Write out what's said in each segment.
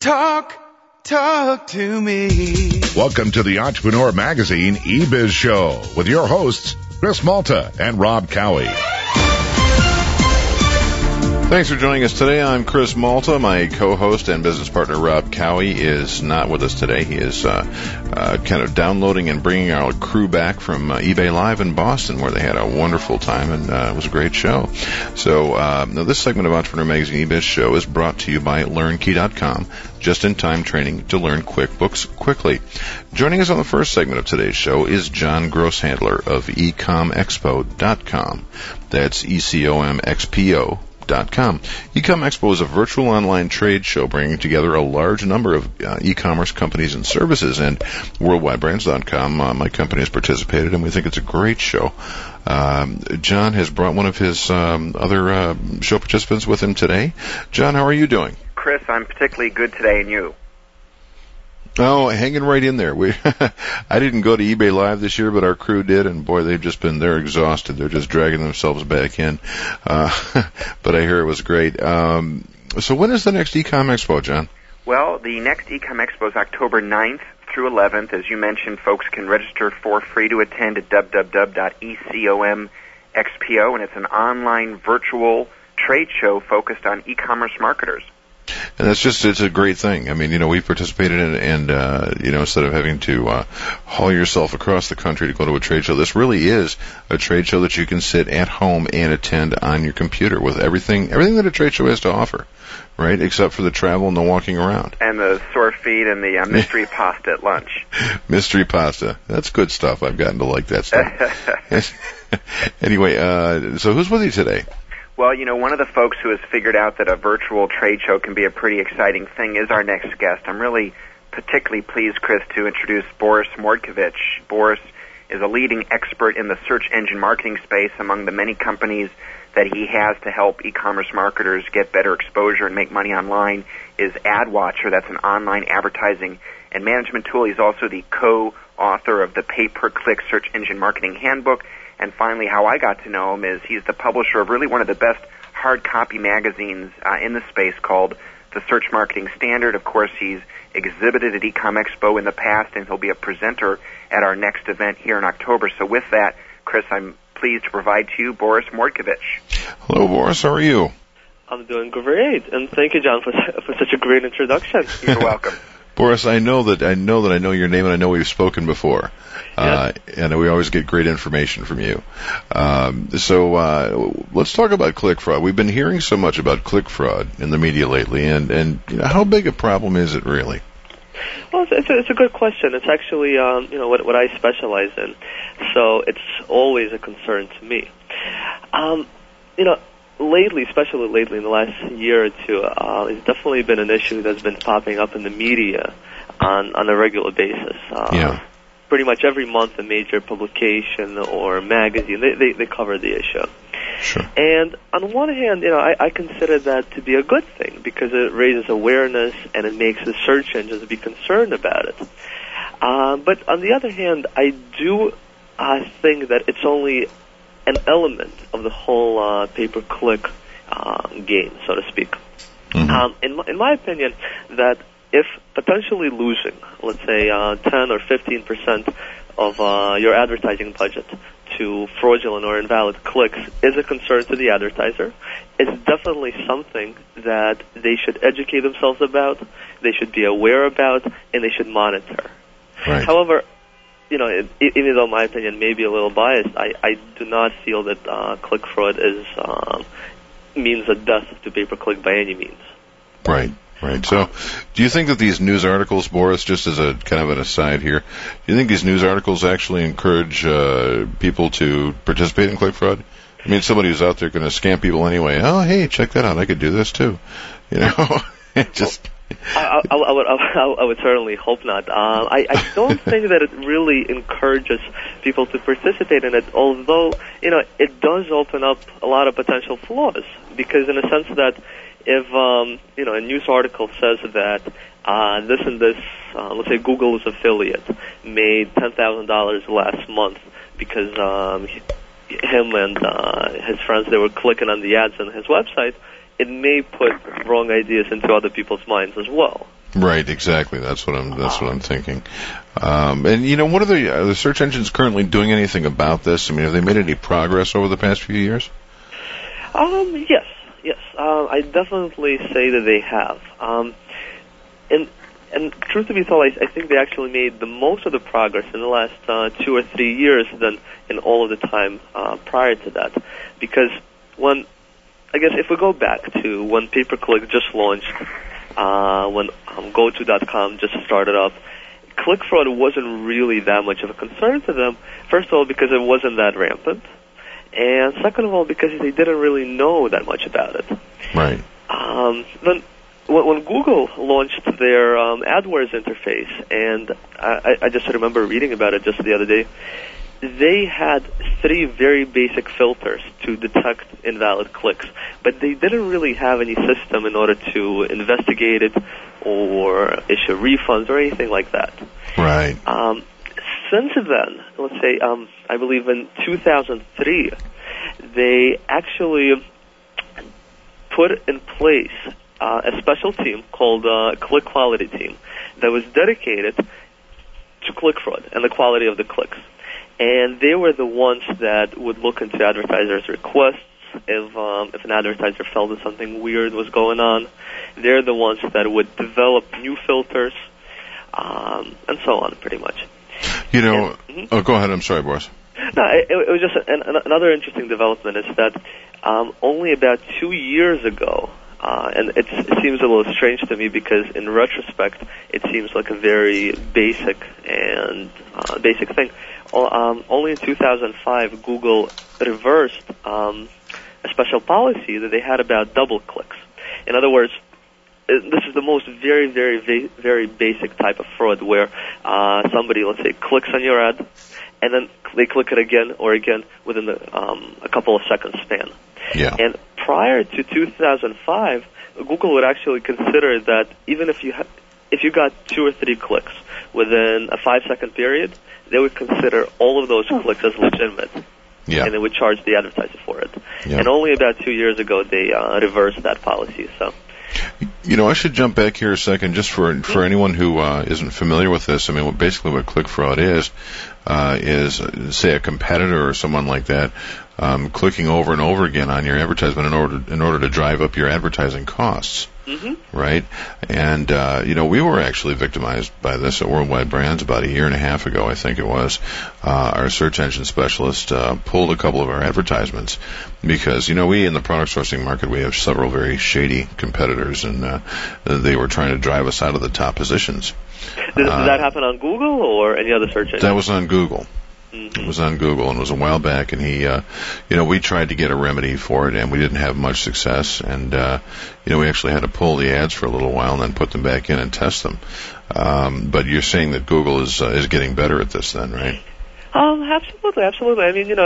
Talk to me. Welcome to the Entrepreneur Magazine eBiz Show with your hosts, Chris Malta and Rob Cowie. Thanks for joining us today. I'm Chris Malta. My co-host and business partner, Rob Cowie, is not with us today. He is kind of downloading and bringing our crew back from eBay Live in Boston, where they had a wonderful time, and it was a great show. So now this segment of Entrepreneur Magazine eBiz Show is brought to you by LearnKey.com, just-in-time training to learn QuickBooks quickly. Joining us on the first segment of today's show is John Grosshandler of ecomexpo.com. That's ECOMXPO.com. Ecom Expo is a virtual online trade show bringing together a large number of e-commerce companies and services, and WorldwideBrands.com, my company, has participated, and we think it's a great show. John has brought one of his other show participants with him today. John, how are you doing? Chris, I'm particularly good today, and you? Oh, hanging right in there. I didn't go to eBay Live this year, but our crew did, and boy, they're exhausted. They're just dragging themselves back in. But I hear it was great. So when is the next Ecom Expo, John? Well, the next Ecom Expo is October 9th through 11th. As you mentioned, folks can register for free to attend at www.ecomxpo, and it's an online virtual trade show focused on e-commerce marketers. And it's a great thing. I mean, we've participated in it, and, instead of having to haul yourself across the country to go to a trade show, this really is a trade show that you can sit at home and attend on your computer with everything that a trade show has to offer, right, except for the travel and the walking around. And the sore feet and the mystery pasta at lunch. Mystery pasta. That's good stuff. I've gotten to like that stuff. Anyway, so who's with you today? Well, one of the folks who has figured out that a virtual trade show can be a pretty exciting thing is our next guest. I'm really particularly pleased, Chris, to introduce Boris Mordkovich. Boris is a leading expert in the search engine marketing space. Among the many companies that he has to help e-commerce marketers get better exposure and make money online is AdWatcher. That's an online advertising and management tool. He's also the co-author of the Pay-Per-Click Search Engine Marketing Handbook. And finally, how I got to know him is he's the publisher of really one of the best hard copy magazines in the space called The Search Marketing Standard. Of course, he's exhibited at Ecom Expo in the past, and he'll be a presenter at our next event here in October. So with that, Chris, I'm pleased to provide to you Boris Mordkovich. Hello, Boris. How are you? I'm doing great, and thank you, John, for such a great introduction. You're welcome. Boris, I know I know your name, and I know we've spoken before. Yes. And we always get great information from you. So let's talk about click fraud. We've been hearing so much about click fraud in the media lately, and how big a problem is it really? Well, it's a good question. It's actually what I specialize in, so it's always a concern to me. Lately, especially lately in the last year or two, it's definitely been an issue that's been popping up in the media on a regular basis. Pretty much every month a major publication or magazine, they cover the issue. Sure. And on one hand, I consider that to be a good thing because it raises awareness and it makes the search engines be concerned about it. But on the other hand, I do think that it's only an element of the whole pay-per-click game, so to speak. Mm-hmm. In my opinion, that if potentially losing, let's say 10 or 15% of your advertising budget to fraudulent or invalid clicks is a concern to the advertiser, it's definitely something that they should educate themselves about, they should be aware about, and they should monitor. Right. However, even though my opinion may be a little biased, I do not feel that click fraud means a death to pay-per-click by any means. Right. So, do you think that these news articles, Boris, just as a kind of an aside here, do you think these news articles actually encourage people to participate in click fraud? I mean, somebody who's out there going to scam people anyway. Oh, hey, check that out. I could do this too. Just. I would certainly hope not. I don't think that it really encourages people to participate in it, although, it does open up a lot of potential flaws, because in a sense that if, a news article says that this and this, let's say Google's affiliate made $10,000 last month because him and his friends, they were clicking on the ads on his website, it may put wrong ideas into other people's minds as well. Right, exactly. That's what I'm thinking. And what are the search engines currently doing anything about this? I mean, have they made any progress over the past few years? Yes. I definitely say that they have. And truth to be told, I think they actually made the most of the progress in the last 2 or 3 years than in all of the time prior to that. Because if we go back to when pay-per-click just launched, when GoTo.com just started up, click fraud wasn't really that much of a concern to them. First of all, because it wasn't that rampant. And second of all, because they didn't really know that much about it. Right. Then when Google launched their AdWords interface, and I just remember reading about it just the other day, they had 3 very basic filters to detect invalid clicks, but they didn't really have any system in order to investigate it or issue refunds or anything like that. Right. Since then, let's say, I believe in 2003, they actually put in place a special team called Click Quality Team that was dedicated to click fraud and the quality of the clicks. And they were the ones that would look into advertisers' requests if an advertiser felt that something weird was going on. They're the ones that would develop new filters, and so on, pretty much. Oh, go ahead. I'm sorry, Boris. No, it was just another interesting development is that only about 2 years ago, and it seems a little strange to me because in retrospect it seems like a very basic thing. Only in 2005 Google reversed a special policy that they had about double clicks. In other words, this is the most very, very, very basic type of fraud where somebody, let's say, clicks on your ad, and then they click it again or again within a couple of seconds span. Yeah. And prior to 2005, Google would actually consider that even if you got 2 or 3 clicks within a 5-second period, they would consider all of those clicks as legitimate. Yeah. And they would charge the advertiser for it. Yeah. And only about 2 years ago they reversed that policy. So. I should jump back here a second just for anyone who isn't familiar with this. I mean, basically what click fraud is say a competitor or someone like that clicking over and over again on your advertisement in order to drive up your advertising costs. Mm-hmm. Right? And, we were actually victimized by this at Worldwide Brands about 1.5 years ago, I think it was. Our search engine specialist pulled a couple of our advertisements because, we in the product sourcing market, we have several very shady competitors, and they were trying to drive us out of the top positions. Did that happen on Google or any other search engine? That was on Google. Mm-hmm. It was on Google, and it was a while back, and he, we tried to get a remedy for it, and we didn't have much success, and, we actually had to pull the ads for a little while and then put them back in and test them. But you're saying that Google is getting better at this then, right? Absolutely. I mean,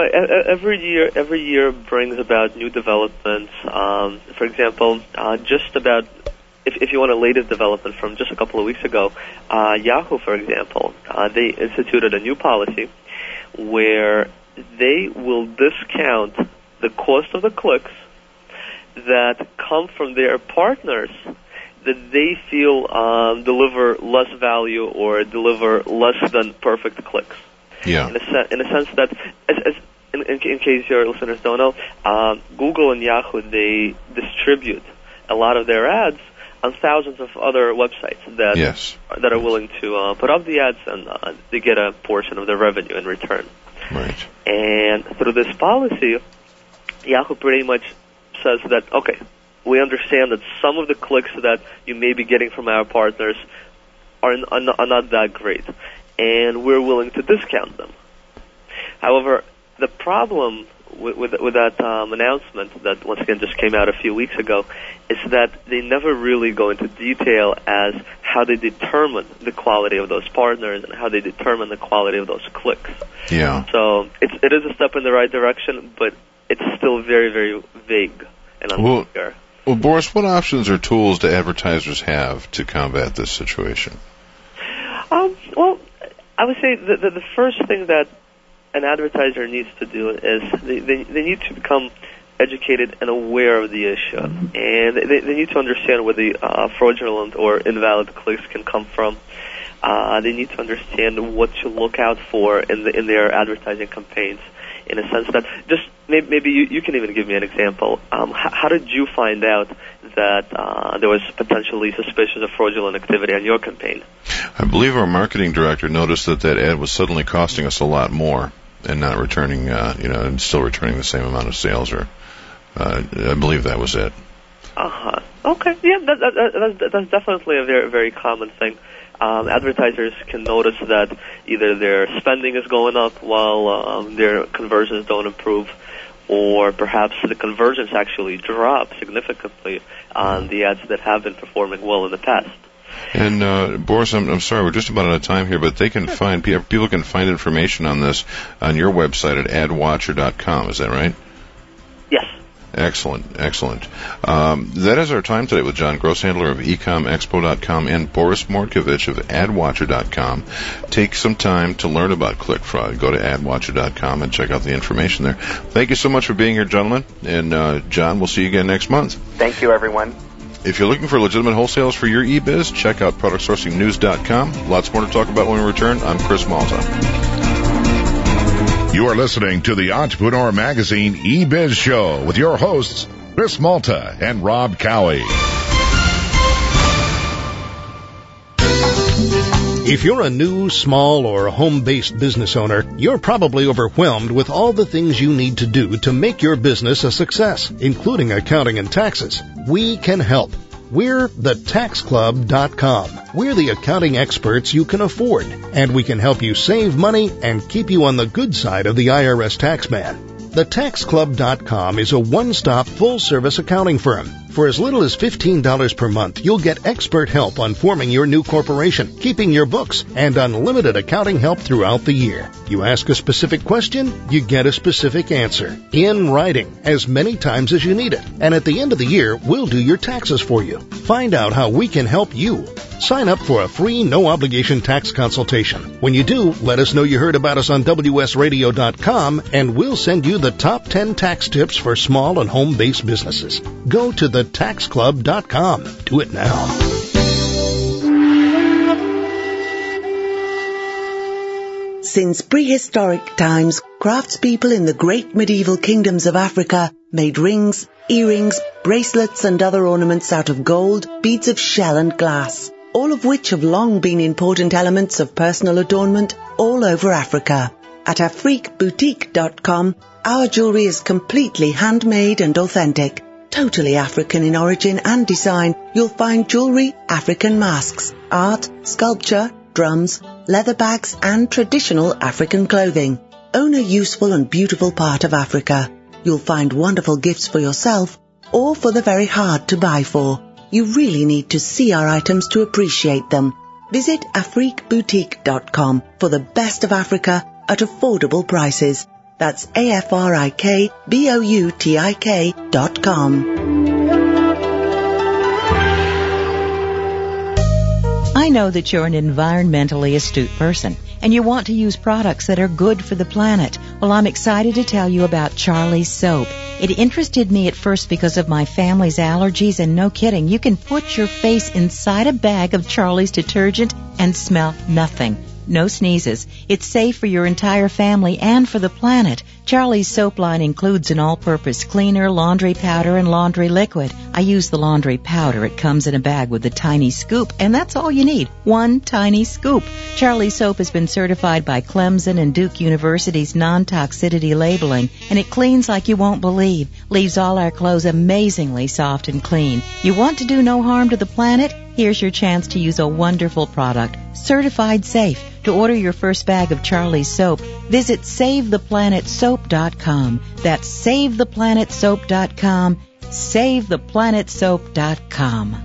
every year brings about new developments. For example, just about, if you want a latest development from just a couple of weeks ago, Yahoo, for example, they instituted a new policy where they will discount the cost of the clicks that come from their partners that they feel deliver less value or deliver less than perfect clicks. Yeah. In a sense that, in case your listeners don't know, Google and Yahoo, they distribute a lot of their ads on thousands of other websites that are willing to put up the ads, and they get a portion of the revenue in return. Right. And through this policy, Yahoo pretty much says that, okay, we understand that some of the clicks that you may be getting from our partners are not that great, and we're willing to discount them. However, the problem with that announcement that once again just came out a few weeks ago is that they never really go into detail as how they determine the quality of those partners and how they determine the quality of those clicks. Yeah. So it is a step in the right direction, but it's still very, very vague and unclear. Well, Boris, what options or tools do advertisers have to combat this situation? Well, I would say the first thing that an advertiser needs to do is they need to become educated and aware of the issue, and they need to understand where the fraudulent or invalid clicks can come from. They need to understand what to look out for in their advertising campaigns, in a sense that just maybe you can even give me an example. How did you find out that there was potentially suspicious of fraudulent activity on your campaign? I believe our marketing director noticed that ad was suddenly costing us a lot more and not returning, and still returning the same amount of sales, or I believe that was it. Okay. Yeah, that's definitely a very, very common thing. Advertisers can notice that either their spending is going up while their conversions don't improve, or perhaps the conversions actually drop significantly on the ads that have been performing well in the past. And Boris, I'm sorry, we're just about out of time here, but people can find information on this on your website at adwatcher.com. Is that right? Yes. Excellent. That is our time today with John Grosshandler of ecomexpo.com and Boris Mordkovich of adwatcher.com. Take some time to learn about click fraud. Go to adwatcher.com and check out the information there. Thank you so much for being here, gentlemen. And John, we'll see you again next month. Thank you, everyone. If you're looking for legitimate wholesales for your e-biz, check out productsourcingnews.com. Lots more to talk about when we return. I'm Chris Malta. You are listening to the Entrepreneur Magazine e-biz show with your hosts, Chris Malta and Rob Cowie. If you're a new, small, or home-based business owner, you're probably overwhelmed with all the things you need to do to make your business a success, including accounting and taxes. We can help. We're thetaxclub.com. We're the accounting experts you can afford, and we can help you save money and keep you on the good side of the IRS taxman. TheTaxClub.com is a one-stop, full-service accounting firm. For as little as $15 per month, you'll get expert help on forming your new corporation, keeping your books, and unlimited accounting help throughout the year. You ask a specific question, you get a specific answer, in writing, as many times as you need it. And at the end of the year, we'll do your taxes for you. Find out how we can help you. Sign up for a free, no-obligation tax consultation. When you do, let us know you heard about us on WSRadio.com, and we'll send you the top 10 tax tips for small and home-based businesses. Go to thetaxclub.com. Do it now. Since prehistoric times, craftspeople in the great medieval kingdoms of Africa made rings, earrings, bracelets and other ornaments out of gold, beads of shell and glass, all of which have long been important elements of personal adornment all over Africa. At afriqueboutique.com, our jewelry is completely handmade and authentic. Totally African in origin and design, you'll find jewelry, African masks, art, sculpture, drums, leather bags and traditional African clothing. Own a useful and beautiful part of Africa. You'll find wonderful gifts for yourself or for the very hard to buy for. You really need to see our items to appreciate them. Visit afriqueboutique.com for the best of Africa at affordable prices. That's afriqueboutique.com. I know that you're an environmentally astute person and you want to use products that are good for the planet. Well, I'm excited to tell you about Charlie's Soap. It interested me at first because of my family's allergies, and no kidding, you can put your face inside a bag of Charlie's detergent and smell nothing. No sneezes. It's safe for your entire family and for the planet. Charlie's soap line includes an all-purpose cleaner, laundry powder, and laundry liquid. I use the laundry powder. It comes in a bag with a tiny scoop, and that's all you need. One tiny scoop. Charlie's soap has been certified by Clemson and Duke University's non-toxicity labeling, and it cleans like you won't believe. Leaves all our clothes amazingly soft and clean. You want to do no harm to the planet? Here's your chance to use a wonderful product, certified safe. To order your first bag of Charlie's Soap, visit SaveThePlanetSoap.com. That's SaveThePlanetSoap.com. SaveThePlanetSoap.com.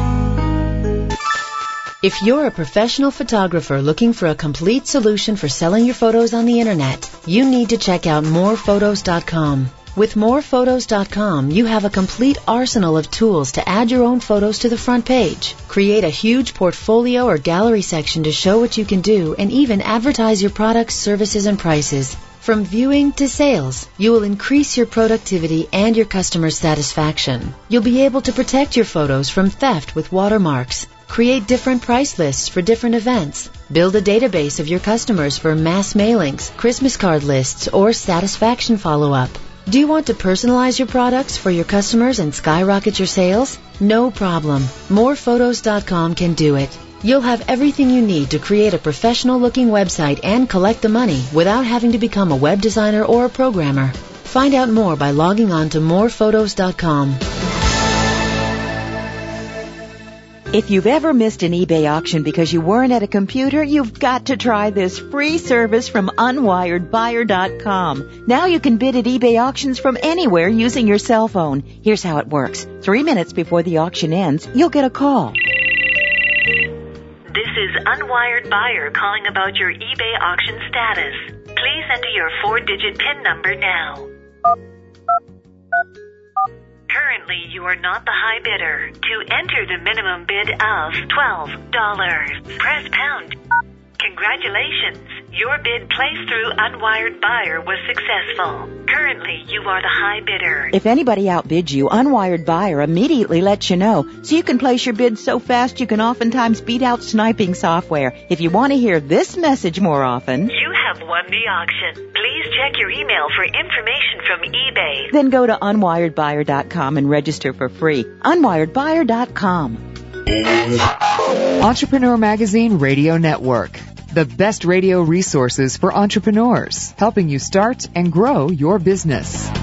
If you're a professional photographer looking for a complete solution for selling your photos on the Internet, you need to check out MorePhotos.com. With MorePhotos.com, you have a complete arsenal of tools to add your own photos to the front page, create a huge portfolio or gallery section to show what you can do, and even advertise your products, services, and prices. From viewing to sales, you will increase your productivity and your customer satisfaction. You'll be able to protect your photos from theft with watermarks, create different price lists for different events, build a database of your customers for mass mailings, Christmas card lists, or satisfaction follow-up. Do you want to personalize your products for your customers and skyrocket your sales? No problem. Morephotos.com can do it. You'll have everything you need to create a professional-looking website and collect the money without having to become a web designer or a programmer. Find out more by logging on to morephotos.com. If you've ever missed an eBay auction because you weren't at a computer, you've got to try this free service from UnwiredBuyer.com. Now you can bid at eBay auctions from anywhere using your cell phone. Here's how it works. 3 minutes before the auction ends, you'll get a call. This is Unwired Buyer calling about your eBay auction status. Please enter your 4-digit PIN number now. Currently, you are not the high bidder. To enter the minimum bid of $12, press pound. Congratulations! Your bid placed through Unwired Buyer was successful. Currently, you are the high bidder. If anybody outbids you, Unwired Buyer immediately lets you know, so you can place your bid so fast you can oftentimes beat out sniping software. If you want to hear this message more often, you have won the auction. Please check your email for information from eBay. Then go to UnwiredBuyer.com and register for free. UnwiredBuyer.com. Entrepreneur Magazine Radio Network. The best radio resources for entrepreneurs, helping you start and grow your business.